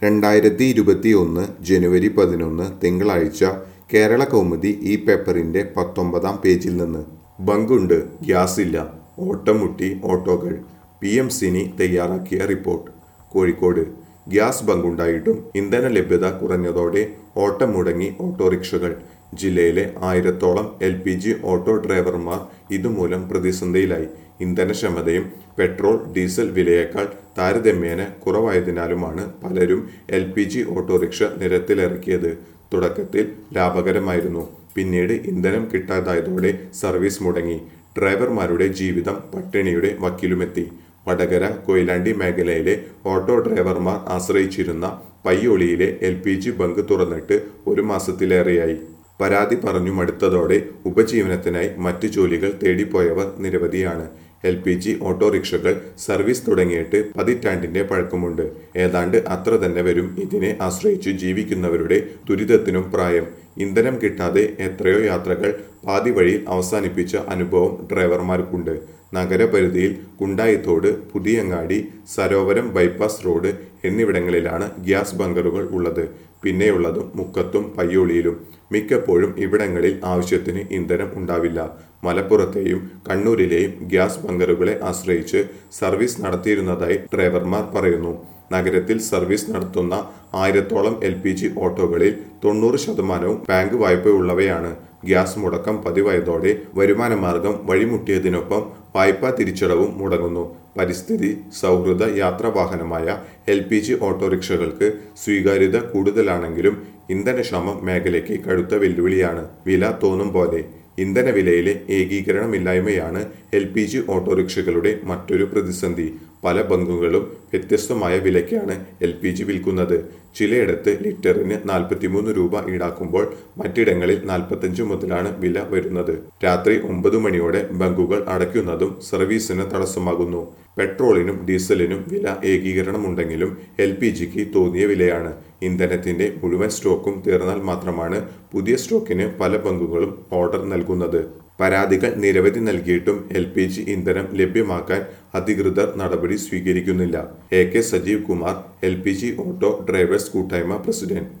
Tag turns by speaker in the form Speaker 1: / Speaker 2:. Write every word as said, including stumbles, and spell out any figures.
Speaker 1: രണ്ടായിരത്തി ഇരുപത്തി ഒന്ന് ജനുവരി പതിനൊന്ന് തിങ്കളാഴ്ച കേരള കൗമുദി ഈ പേപ്പറിന്റെ പത്തൊമ്പതാം പേജിൽ നിന്ന് ബങ്കുണ്ട് ഗ്യാസില്ല ഓട്ടം മുട്ടി ഓട്ടോകൾ പി എം സിനി തയ്യാറാക്കിയ റിപ്പോർട്ട് കോഴിക്കോട് ഗ്യാസ് ബങ്കുണ്ടായിട്ടും ഇന്ധന ലഭ്യത കുറഞ്ഞതോടെ ഓട്ടം മുടങ്ങി ഓട്ടോറിക്ഷകൾ ജില്ലയിലെ ആയിരത്തോളം എൽ പി ജി ഓട്ടോ ഡ്രൈവർമാർ ഇതുമൂലം പ്രതിസന്ധിയിലായി ഇന്ധനക്ഷമതയും പെട്രോൾ ഡീസൽ വിലയേക്കാൾ താരതമ്യേന കുറവായതിനാലുമാണ് പലരും എൽ പി ജി ഓട്ടോറിക്ഷ നിരത്തിലിറക്കിയത്. തുടക്കത്തിൽ ലാഭകരമായിരുന്നു. പിന്നീട് ഇന്ധനം കിട്ടാതായതോടെ സർവീസ് മുടങ്ങി. ഡ്രൈവർമാരുടെ ജീവിതം പട്ടിണിയുടെ വക്കിലുമെത്തി. വടകര കൊയിലാണ്ടി മേഖലയിലെ ഓട്ടോ ഡ്രൈവർമാർ ആശ്രയിച്ചിരുന്ന പയ്യോളിയിലെ എൽ പി ജി ബങ്ക് തുറന്നിട്ട് ഒരു മാസത്തിലേറെയായി. പരാതി പറഞ്ഞു മടുത്തതോടെ ഉപജീവനത്തിനായി മറ്റു ജോലികൾ തേടിപ്പോയവർ നിരവധിയാണ്. എൽ പി ജി ഓട്ടോറിക്ഷകൾ സർവീസ് തുടങ്ങിയിട്ട് പതിറ്റാണ്ടിന്റെ പഴക്കമുണ്ട്. ഏതാണ്ട് അത്ര തന്നെ വരും ഇതിനെ ആശ്രയിച്ച് ജീവിക്കുന്നവരുടെ ദുരിതത്തിനും പ്രായം. ഇന്ധനം കിട്ടാതെ എത്രയോ യാത്രകൾ പാതി വഴിയിൽ അവസാനിപ്പിച്ച അനുഭവം ഡ്രൈവർമാർക്കുണ്ട്. നഗരപരിധിയിൽ കുണ്ടായിത്തോട്, പുതിയങ്ങാടി, സരോവരം ബൈപ്പാസ് റോഡ് എന്നിവിടങ്ങളിലാണ് ഗ്യാസ് ബങ്കറുകൾ ഉള്ളത്. പിന്നെയുള്ളതും മുക്കത്തും പയ്യോളിയിലും. മിക്കപ്പോഴും ഇവിടങ്ങളിൽ ആവശ്യത്തിന് ഇന്ധനം ഉണ്ടാവില്ല. മലപ്പുറത്തെയും കണ്ണൂരിലെയും ഗ്യാസ് ബങ്കറുകളെ ആശ്രയിച്ച് സർവീസ് നടത്തിയിരുന്നതായി ഡ്രൈവർമാർ പറയുന്നു. നഗരത്തിൽ സർവീസ് നടത്തുന്ന ആയിരത്തോളം എൽ പി ജി ഓട്ടോകളിൽ തൊണ്ണൂറ് ശതമാനവും ബാങ്ക് വായ്പയുള്ളവയാണ്. ഗ്യാസ് മുടക്കം പതിവായതോടെ വരുമാനമാർഗം വഴിമുട്ടിയതിനൊപ്പം വായ്പാ തിരിച്ചടവും മുടങ്ങുന്നു. പരിസ്ഥിതി സൗഹൃദ യാത്രാവാഹനമായ എൽ പി ജി ഓട്ടോറിക്ഷകൾക്ക് സ്വീകാര്യത കൂടുതലാണെങ്കിലും ഇന്ധനക്ഷാമം മേഖലയ്ക്ക് കടുത്ത വെല്ലുവിളിയാണ്. വില തോന്നും പോലെ ഇന്ധനവിലയിലെ ഏകീകരണമില്ലായ്മയാണ് എൽ പി ജി ഓട്ടോറിക്ഷകളുടെ മറ്റൊരു പ്രതിസന്ധി. പല ബങ്കുകളും വ്യത്യസ്തമായ വിലയ്ക്കാണ് എൽ പി ജി വിൽക്കുന്നത്. ചിലയിടത്ത് ലിറ്ററിന് നാൽപ്പത്തിമൂന്ന് രൂപ ഈടാക്കുമ്പോൾ മറ്റിടങ്ങളിൽ നാൽപ്പത്തഞ്ച് മുതലാണ് വില വരുന്നത്. രാത്രി ഒമ്പത് മണിയോടെ ബങ്കുകൾ അടയ്ക്കുന്നതും സർവീസിന് തടസ്സമാകുന്നു. പെട്രോളിനും ഡീസലിനും വില ഏകീകരണമുണ്ടെങ്കിലും എൽ പി ജിക്ക് തോന്നിയ വിലയാണ്. ഇന്ധനത്തിന്റെ മുഴുവൻ സ്റ്റോക്കും തീർന്നാൽ മാത്രമാണ് പുതിയ സ്റ്റോക്കിന് പല ബങ്കുകളും ഓർഡർ നൽകുന്നത്. പരാതികൾ നിരവധി നൽകിയിട്ടും എൽ പി ജി ഇന്ധനം ലഭ്യമാക്കാൻ അധികൃതർ നടപടി സ്വീകരിക്കുന്നില്ല. A K Sajeev Kumar, L P G auto drivers കൂട്ടായ്മ പ്രസിഡന്റ്.